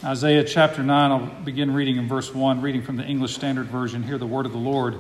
Isaiah chapter 9, I'll begin reading in verse 1, reading from the English Standard Version. Hear the word of the Lord.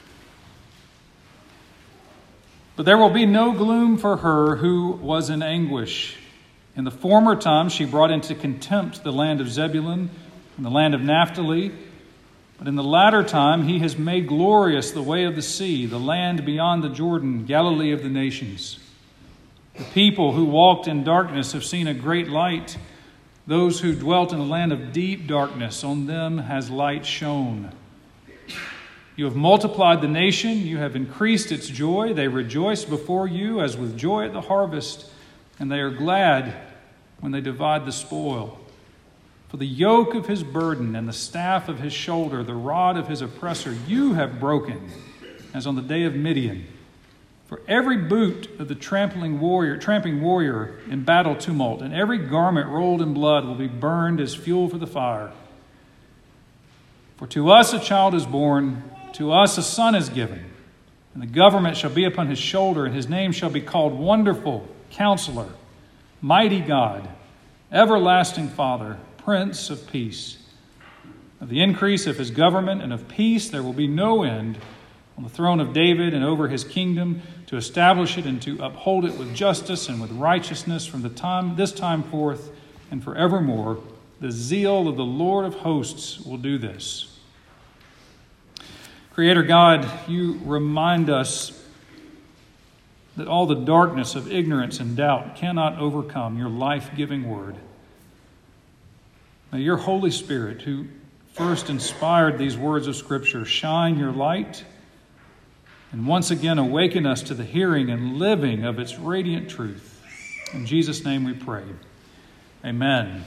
But there will be no gloom for her who was in anguish. In the former time she brought into contempt the land of Zebulun and the land of Naphtali. But in the latter time he has made glorious the way of the sea, the land beyond the Jordan, Galilee of the nations. The people who walked in darkness have seen a great light. Those who dwelt in a land of deep darkness, on them has light shone. You have multiplied the nation, you have increased its joy. They rejoice before you as with joy at the harvest, and they are glad when they divide the spoil. For the yoke of his burden and the staff of his shoulder, the rod of his oppressor, you have broken, as on the day of Midian. For every boot of the tramping warrior in battle tumult, and every garment rolled in blood will be burned as fuel for the fire. For to us a child is born, to us a son is given, and the government shall be upon his shoulder, and his name shall be called Wonderful, Counselor, Mighty God, Everlasting Father, Prince of Peace. Of the increase of his government and of peace there will be no end, on the throne of David and over his kingdom, to establish it and to uphold it with justice and with righteousness from this time forth and forevermore. The zeal of the Lord of hosts will do this. Creator God, you remind us that all the darkness of ignorance and doubt cannot overcome your life-giving word. May your Holy Spirit, who first inspired these words of Scripture, shine your light and once again awaken us to the hearing and living of its radiant truth. In Jesus' name we pray. Amen.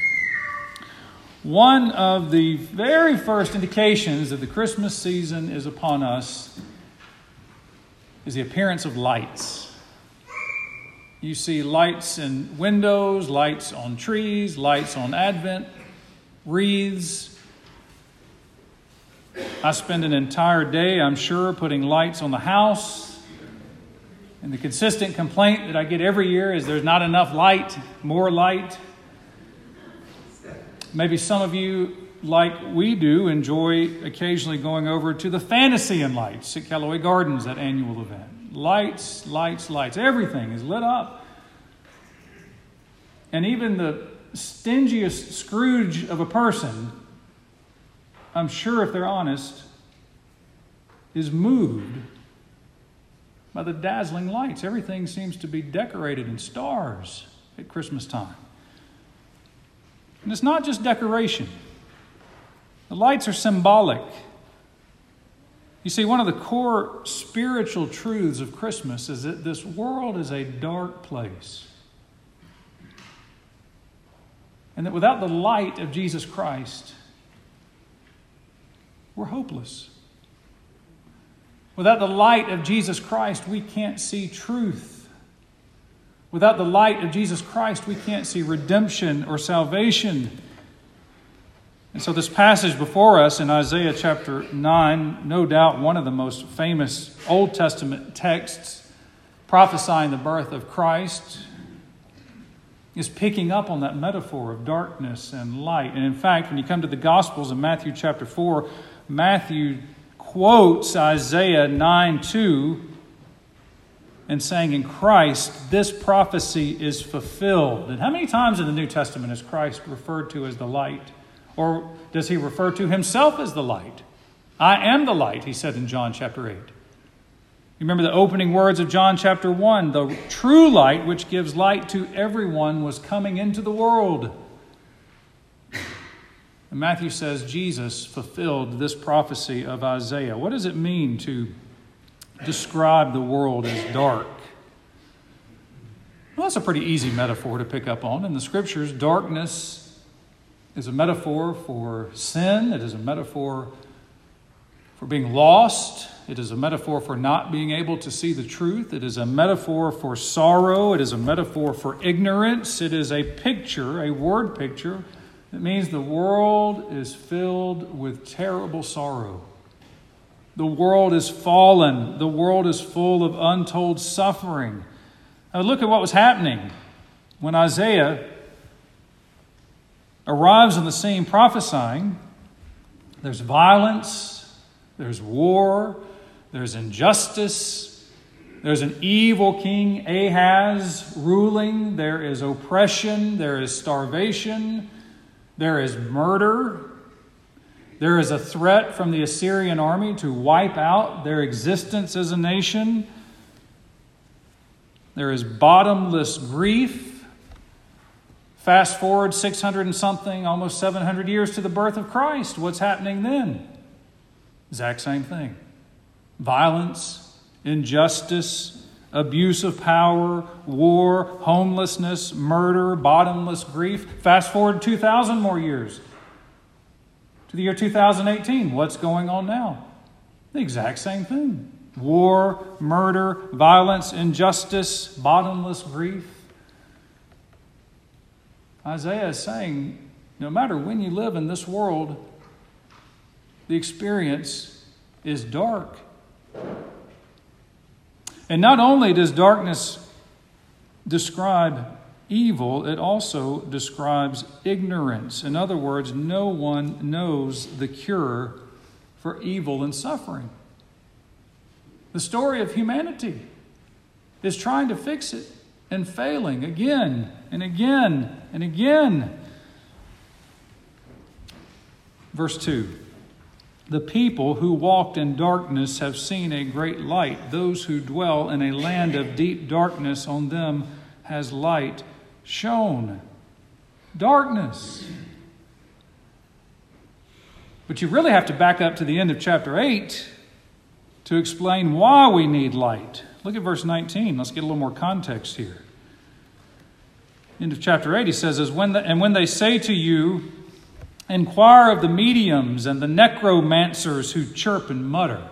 One of the very first indications that the Christmas season is upon us is the appearance of lights. You see lights in windows, lights on trees, lights on Advent, wreaths. I spend an entire day, I'm sure, putting lights on the house. And the consistent complaint that I get every year is there's not enough light, more light. Maybe some of you, like we do, enjoy occasionally going over to the Fantasy and Lights at Callaway Gardens, that annual event. Lights, lights, lights. Everything is lit up. And even the stingiest Scrooge of a person, I'm sure if they're honest, is moved by the dazzling lights. Everything seems to be decorated in stars at Christmas time. And it's not just decoration. The lights are symbolic. You see, one of the core spiritual truths of Christmas is that this world is a dark place. And that without the light of Jesus Christ, we're hopeless. Without the light of Jesus Christ, we can't see truth. Without the light of Jesus Christ, we can't see redemption or salvation. And so this passage before us in Isaiah chapter 9, no doubt one of the most famous Old Testament texts prophesying the birth of Christ, is picking up on that metaphor of darkness and light. And in fact, when you come to the Gospels in Matthew chapter 4, Matthew quotes Isaiah 9:2 and saying, in Christ, this prophecy is fulfilled. And how many times in the New Testament is Christ referred to as the light? Or does he refer to himself as the light? I am the light, he said in John chapter 8. You remember the opening words of John chapter 1, the true light which gives light to everyone was coming into the world. And Matthew says Jesus fulfilled this prophecy of Isaiah. What does it mean to describe the world as dark? Well, that's a pretty easy metaphor to pick up on. In the Scriptures, darkness is a metaphor for sin. It is a metaphor for being lost. It is a metaphor for not being able to see the truth. It is a metaphor for sorrow. It is a metaphor for ignorance. It is a picture, a word picture, that means the world is filled with terrible sorrow. The world is fallen. The world is full of untold suffering. Now look at what was happening when Isaiah arrives on the scene prophesying. There's violence, there's war, there's injustice, there's an evil king, Ahaz, ruling, there is oppression, there is starvation, there is murder, there is a threat from the Assyrian army to wipe out their existence as a nation. There is bottomless grief. Fast forward 600 and something, almost 700 years to the birth of Christ. What's happening then? Exact same thing. Violence, injustice, abuse of power, war, homelessness, murder, bottomless grief. Fast forward 2,000 more years to the year 2018. What's going on now? The exact same thing. War, murder, violence, injustice, bottomless grief. Isaiah is saying, no matter when you live in this world, the experience is dark. And not only does darkness describe evil, it also describes ignorance. In other words, no one knows the cure for evil and suffering. The story of humanity is trying to fix it and failing again and again and again. Verse 2. The people who walked in darkness have seen a great light. Those who dwell in a land of deep darkness, on them has light shone. Darkness. But you really have to back up to the end of chapter 8 to explain why we need light. Look at verse 19. Let's get a little more context here. End of chapter 8, he says, when they say to you, inquire of the mediums and the necromancers who chirp and mutter.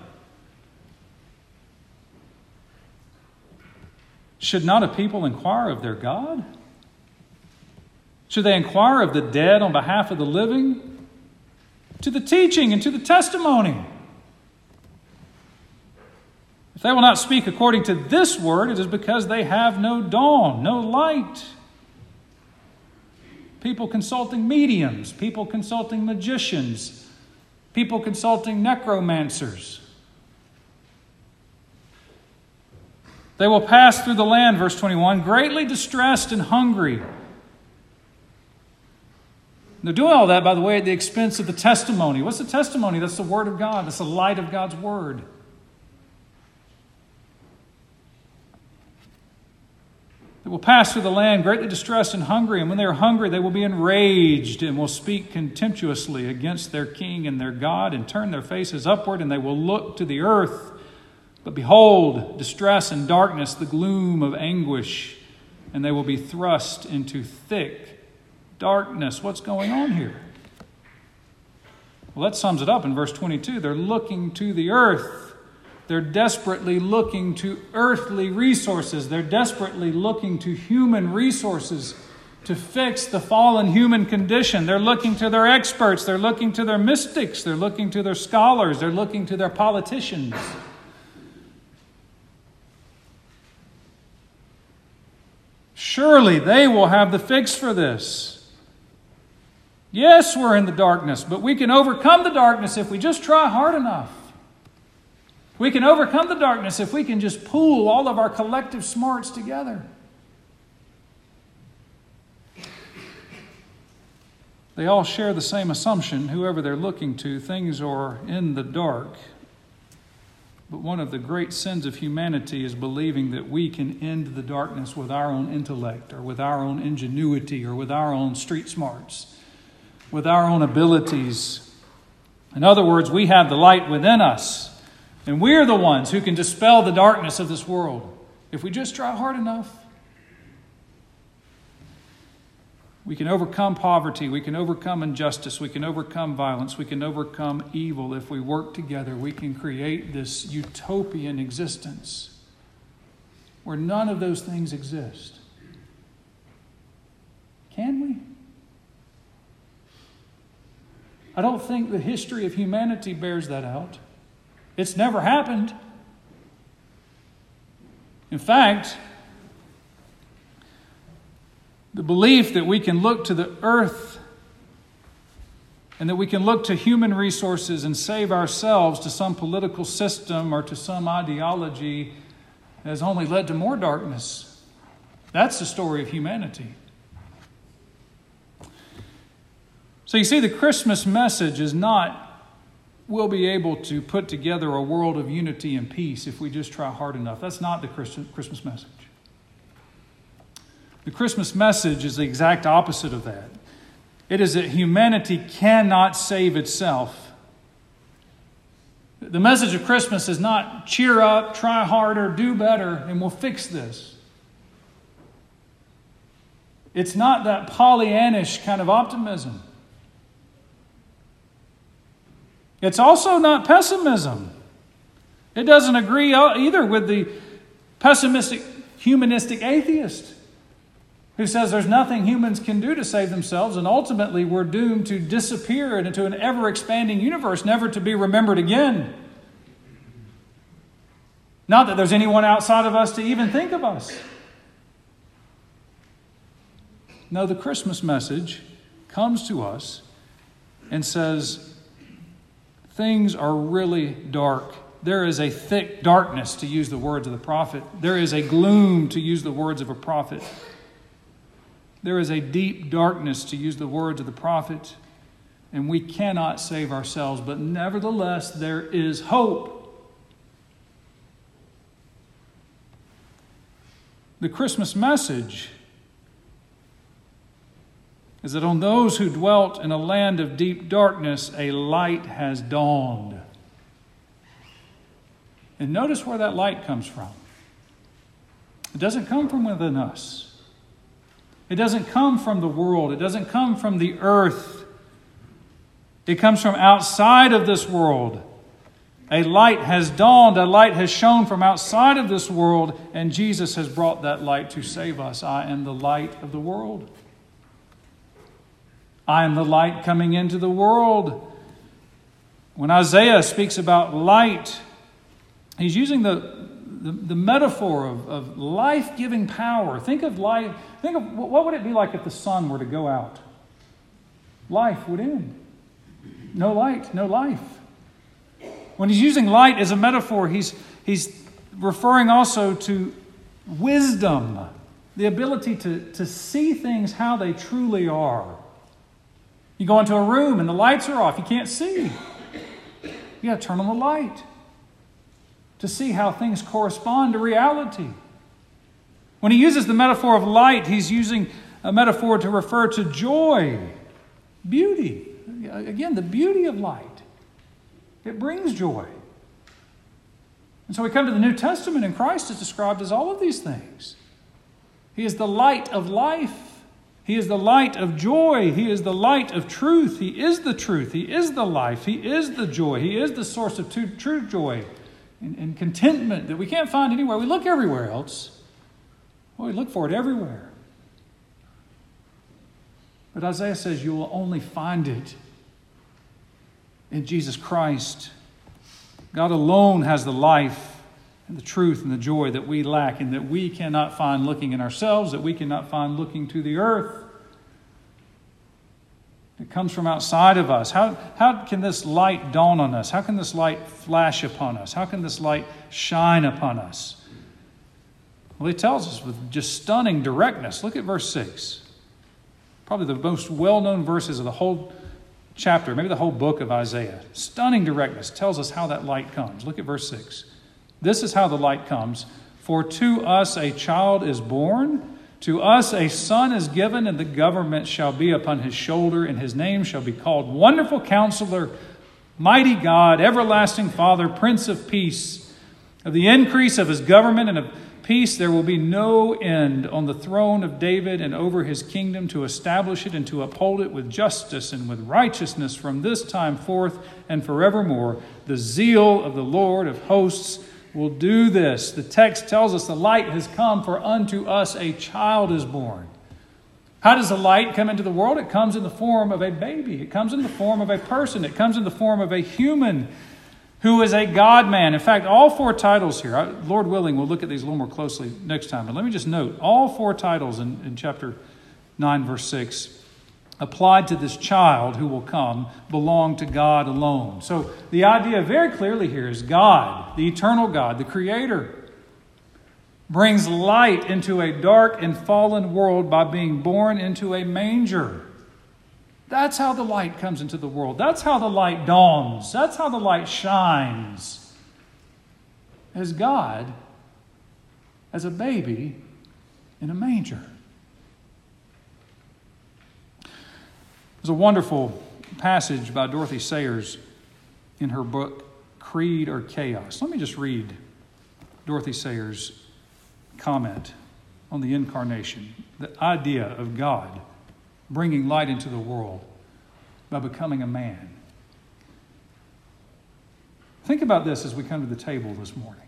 Should not a people inquire of their God? Should they inquire of the dead on behalf of the living? To the teaching and to the testimony. If they will not speak according to this word, it is because they have no dawn, no light. People consulting mediums, people consulting magicians, people consulting necromancers. They will pass through the land, verse 21, greatly distressed and hungry. They're doing all that, by the way, at the expense of the testimony. What's the testimony? That's the Word of God. That's the light of God's Word. They will pass through the land greatly distressed and hungry, and when they are hungry, they will be enraged and will speak contemptuously against their king and their God and turn their faces upward, and they will look to the earth. But behold, distress and darkness, the gloom of anguish, and they will be thrust into thick darkness. What's going on here? Well, that sums it up in verse 22. They're looking to the earth. They're desperately looking to earthly resources. They're desperately looking to human resources to fix the fallen human condition. They're looking to their experts. They're looking to their mystics. They're looking to their scholars. They're looking to their politicians. Surely they will have the fix for this. Yes, we're in the darkness, but we can overcome the darkness if we just try hard enough. We can overcome the darkness if we can just pool all of our collective smarts together. They all share the same assumption, whoever they're looking to, things are in the dark. But one of the great sins of humanity is believing that we can end the darkness with our own intellect or with our own ingenuity or with our own street smarts, with our own abilities. In other words, we have the light within us. And we're the ones who can dispel the darkness of this world. If we just try hard enough, we can overcome poverty, we can overcome injustice, we can overcome violence, we can overcome evil. If we work together, we can create this utopian existence where none of those things exist. Can we? I don't think the history of humanity bears that out. It's never happened. In fact, the belief that we can look to the earth and that we can look to human resources and save ourselves to some political system or to some ideology that has only led to more darkness. That's the story of humanity. So you see, the Christmas message is not, we'll be able to put together a world of unity and peace if we just try hard enough. That's not the Christmas message. The Christmas message is the exact opposite of that. It is that humanity cannot save itself. The message of Christmas is not cheer up, try harder, do better, and we'll fix this. It's not that Pollyannish kind of optimism. It's also not pessimism. It doesn't agree either with the pessimistic, humanistic atheist who says there's nothing humans can do to save themselves, and ultimately we're doomed to disappear into an ever-expanding universe, never to be remembered again. Not that there's anyone outside of us to even think of us. No, the Christmas message comes to us and says, things are really dark. There is a thick darkness, to use the words of the prophet. There is a gloom, to use the words of a prophet. There is a deep darkness, to use the words of the prophet. And we cannot save ourselves, but nevertheless, there is hope. The Christmas message is that on those who dwelt in a land of deep darkness, a light has dawned. And notice where that light comes from. It doesn't come from within us. It doesn't come from the world. It doesn't come from the earth. It comes from outside of this world. A light has dawned. A light has shone from outside of this world, and Jesus has brought that light to save us. I am the light of the world. I am the light coming into the world. When Isaiah speaks about light, he's using the metaphor of life-giving power. Think of life. Think of what would it be like if the sun were to go out? Life would end. No light, no life. When he's using light as a metaphor, he's referring also to wisdom, the ability to see things how they truly are. You go into a room and the lights are off. You can't see. You got to turn on the light to see how things correspond to reality. When he uses the metaphor of light, he's using a metaphor to refer to joy, beauty. Again, the beauty of light. It brings joy. And so we come to the New Testament, and Christ is described as all of these things. He is the light of life. He is the light of joy. He is the light of truth. He is the truth. He is the life. He is the joy. He is the source of true joy and contentment that we can't find anywhere. We look everywhere else. Well, we look for it everywhere. But Isaiah says you will only find it in Jesus Christ. God alone has the life and the truth and the joy that we lack and that we cannot find looking in ourselves, that we cannot find looking to the earth. It comes from outside of us. How can this light dawn on us? How can this light flash upon us? How can this light shine upon us? Well, he tells us with just stunning directness. Look at verse 6. Probably the most well-known verses of the whole chapter, maybe the whole book of Isaiah. Stunning directness tells us how that light comes. Look at verse 6. This is how the light comes. For to us a child is born, to us a son is given, and the government shall be upon his shoulder, and his name shall be called Wonderful Counselor, Mighty God, Everlasting Father, Prince of Peace. Of the increase of his government and of peace there will be no end on the throne of David and over his kingdom, to establish it and to uphold it with justice and with righteousness from this time forth and forevermore. The zeal of the Lord of hosts will do this. The text tells us the light has come, for unto us a child is born. How does the light come into the world? It comes in the form of a baby. It comes in the form of a person. It comes in the form of a human who is a God-man. In fact, all four titles here, Lord willing, we'll look at these a little more closely next time. But let me just note, all four titles in chapter 9, verse 6 applied to this child who will come belong to God alone. So the idea very clearly here is God, the eternal God, the Creator, brings light into a dark and fallen world by being born into a manger. That's how the light comes into the world. That's how the light dawns. That's how the light shines. As God, as a baby in a manger. There's a wonderful passage by Dorothy Sayers in her book, Creed or Chaos. Let me just read Dorothy Sayers' comment on the incarnation, the idea of God bringing light into the world by becoming a man. Think about this as we come to the table this morning.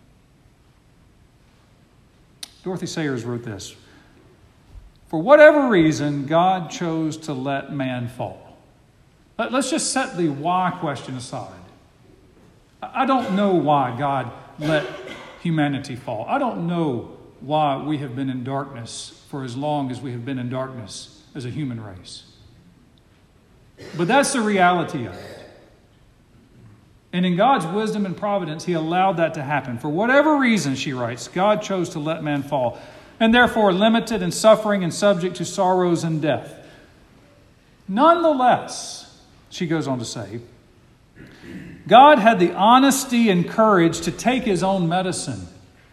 Dorothy Sayers wrote this: for whatever reason, God chose to let man fall. Let's just set the why question aside. I don't know why God let humanity fall. I don't know why we have been in darkness for as long as we have been in darkness as a human race. But that's the reality of it. And in God's wisdom and providence, He allowed that to happen. For whatever reason, she writes, God chose to let man fall, and therefore limited and suffering and subject to sorrows and death. Nonetheless, she goes on to say, God had the honesty and courage to take His own medicine.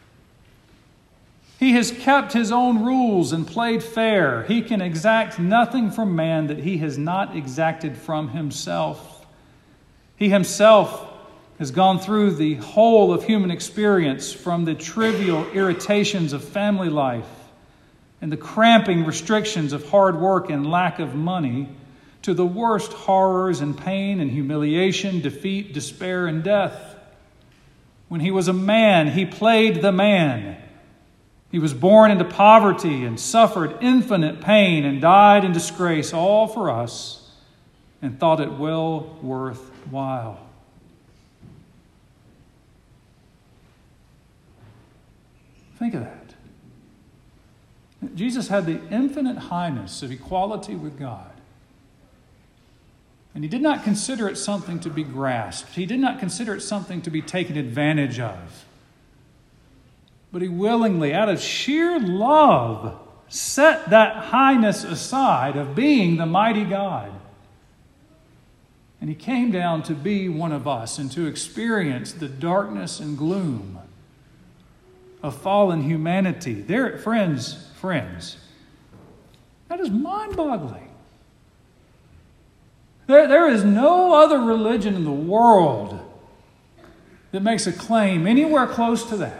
He has kept His own rules and played fair. He can exact nothing from man that He has not exacted from Himself. He Himself has gone through the whole of human experience, from the trivial irritations of family life and the cramping restrictions of hard work and lack of money, to the worst horrors and pain and humiliation, defeat, despair, and death. When He was a man, He played the man. He was born into poverty and suffered infinite pain and died in disgrace, all for us, and thought it well worthwhile. Think of that. Jesus had the infinite highness of equality with God. And He did not consider it something to be grasped. He did not consider it something to be taken advantage of. But He willingly, out of sheer love, set that highness aside of being the mighty God. And He came down to be one of us and to experience the darkness and gloom of fallen humanity. There, friends, that is mind-boggling. There is no other religion in the world that makes a claim anywhere close to that.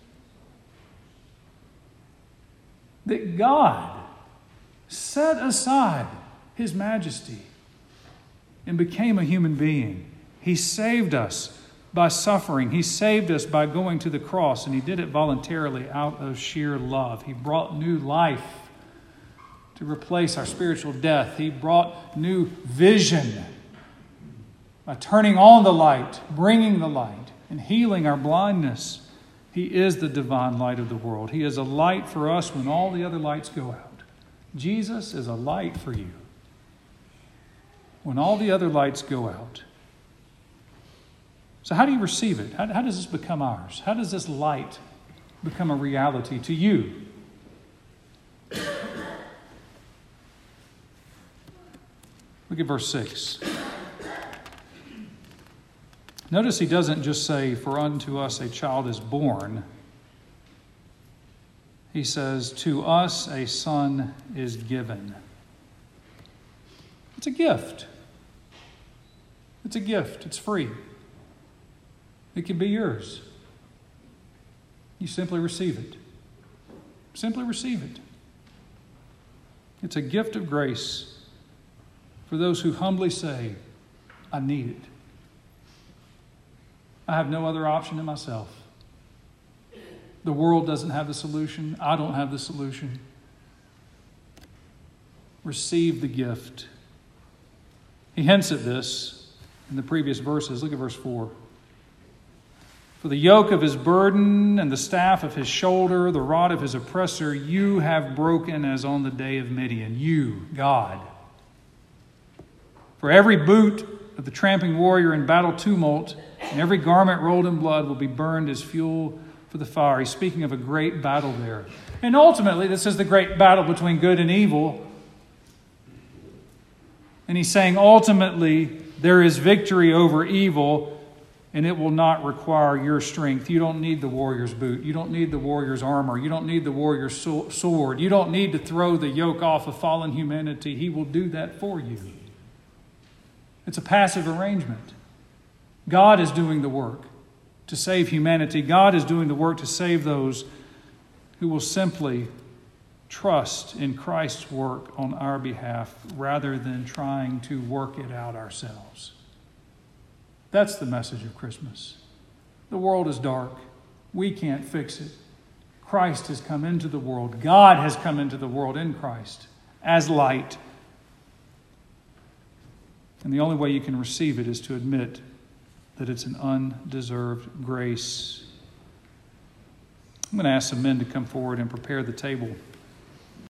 That God set aside His majesty and became a human being. He saved us by suffering. He saved us by going to the cross, and He did it voluntarily out of sheer love. He brought new life to replace our spiritual death. He brought new vision by turning on the light, bringing the light, and healing our blindness. He is the divine light of the world. He is a light for us when all the other lights go out. Jesus is a light for you when all the other lights go out. So how do you receive it? How does this become ours? How does this light become a reality to you? Look at verse 6. Notice He doesn't just say, for unto us a child is born. He says, to us a son is given. It's a gift. It's a gift. It's free. It can be yours. You simply receive it. Simply receive it. It's a gift of grace for those who humbly say, I need it. I have no other option in myself. The world doesn't have the solution. I don't have the solution. Receive the gift. He hints at this in the previous verses. Look at verse 4. For the yoke of His burden and the staff of His shoulder, the rod of His oppressor, you have broken as on the day of Midian. You, God. For every boot of the tramping warrior in battle tumult and every garment rolled in blood will be burned as fuel for the fire. He's speaking of a great battle there. And ultimately, this is the great battle between good and evil. And he's saying ultimately there is victory over evil, and it will not require your strength. You don't need the warrior's boot. You don't need the warrior's armor. You don't need the warrior's sword. You don't need to throw the yoke off of fallen humanity. He will do that for you. It's a passive arrangement. God is doing the work to save humanity. God is doing the work to save those who will simply trust in Christ's work on our behalf rather than trying to work it out ourselves. That's the message of Christmas. The world is dark. We can't fix it. Christ has come into the world. God has come into the world in Christ as light. And the only way you can receive it is to admit that it's an undeserved grace. I'm going to ask some men to come forward and prepare the table.